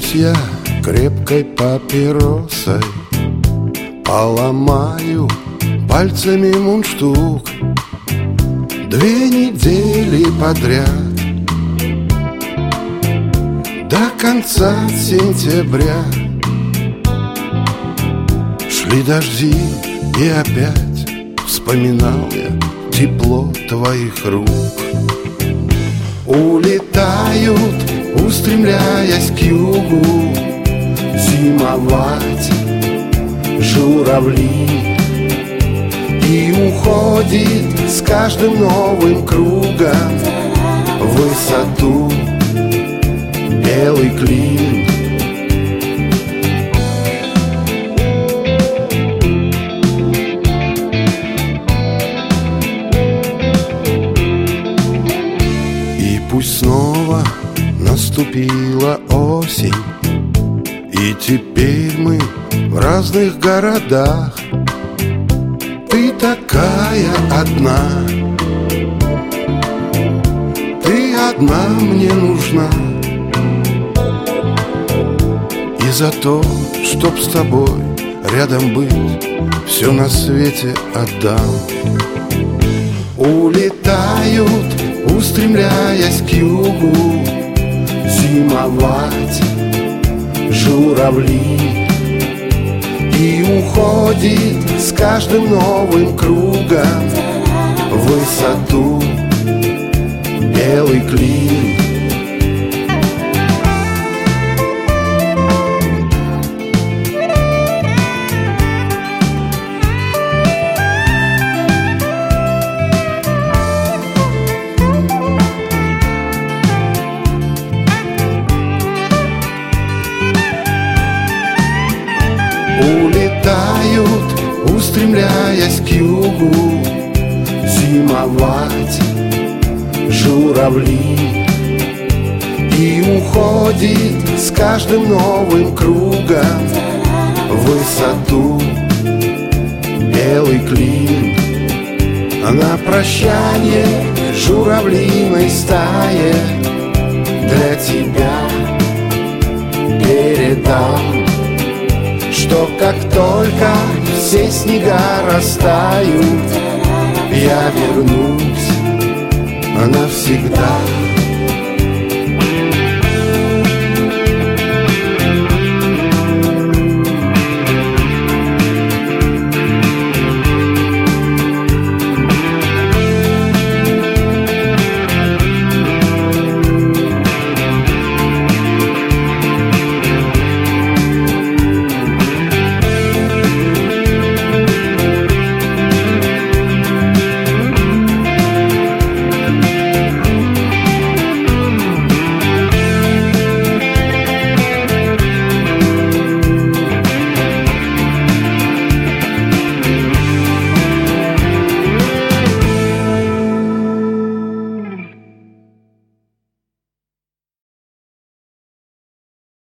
Займусь я крепкой папиросой, поломаю пальцами мундштук 2 недели подряд до конца сентября. Шли дожди, и опять вспоминал я тепло твоих рук. Улетают, устремляясь к югу, зимовать журавли. И уходит с каждым новым кругом в высоту белый клин. И пусть снова наступила осень, и теперь мы в разных городах. Ты такая одна, ты одна мне нужна. И за то, чтоб с тобой рядом быть, все на свете отдам. Улетают, устремляясь к югу, зимовать журавли. И уходит с каждым новым кругом в высоту белый клин. Улетают, устремляясь к югу, зимовать журавли. И уходит с каждым новым кругом в высоту белый клин. А на прощание журавлиной стае для тебя передам, что как только все снега растают, я вернусь навсегда.